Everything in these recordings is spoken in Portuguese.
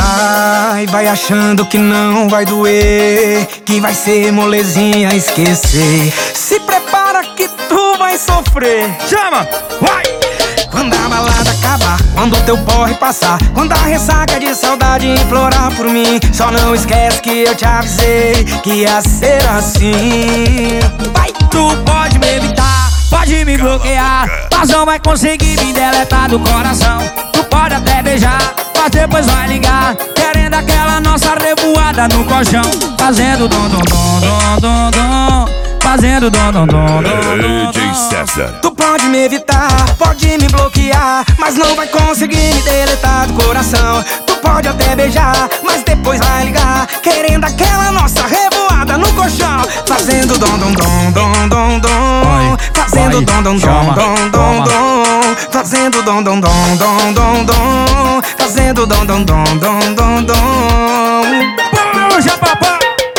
Vai achando que não vai doer, que vai ser molezinha esquecer. Se prepara que tu vai sofrer. Chama, vai! Quando a balada acabar, quando o teu porre passar, quando a ressaca de saudade implorar por mim, só não esquece que eu te avisei que ia ser assim. Vai, tu pode me evitar, pode me bloquear, mas não vai conseguir me deletar do coração. Tu pode até beijar, mas depois vai ligar, querendo aquela nossa revoada no colchão, fazendo dom dom dom dom dom dom, fazendo dom dom dom dom. DJ César. Tu pode me evitar, pode me bloquear, mas não vai conseguir me deletar do coração. Tu pode até beijar, mas depois vai ligar, querendo aquela nossa revoada no colchão, fazendo dom dom dom dom dom dom, fazendo dom dom dom dom dom dom, fazendo dom dom dom dom dom dom, fazendo dom dom dom dom dom dom. Puxa, papai!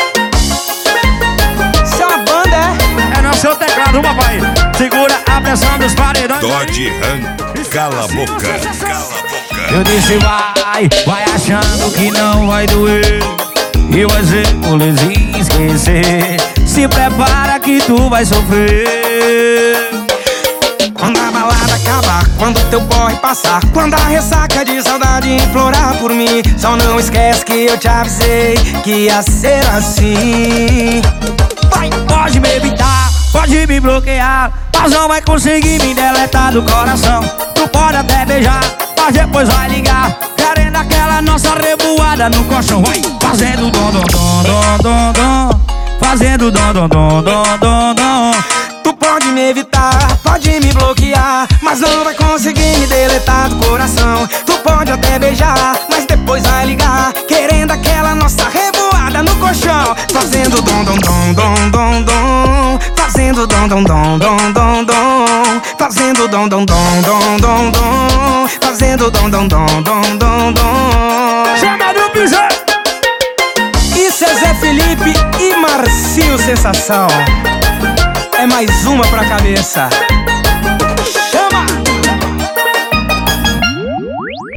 Isso é uma banda, é? É no seu teclado, papai. Segura a pressão dos paredões. Dodge Ram, cala a boca, cala a boca. Eu disse vai achando que não vai doer, e vai ser molezinha esquecer. Se prepara que tu vai sofrer. Quando a balada acabar, quando teu porre passar, quando a ressaca de saudade implorar por mim, só não esquece que eu te avisei que ia ser assim. Vai, pode me evitar, pode me bloquear, mas não vai conseguir me deletar do coração. Tu pode até beijar, mas depois vai ligar, querendo aquela nossa revoada no colchão. Vai, fazendo dom dom dom dom dom dom, fazendo dom dom dom dom dom dom. Tu pode me evitar, pode me bloquear, mas não vai conseguir me deletar do coração. Tu pode até beijar, mas depois vai ligar, querendo aquela nossa revoada no colchão, fazendo dom dom dom dom dom dom, fazendo dom dom dom dom dom dom, fazendo dom dom dom dom dom dom, fazendo dom dom dom dom dom dom. Chama do piseiro! Isso é Zé Felipe e Marcinho Sensação. É mais uma pra cabeça.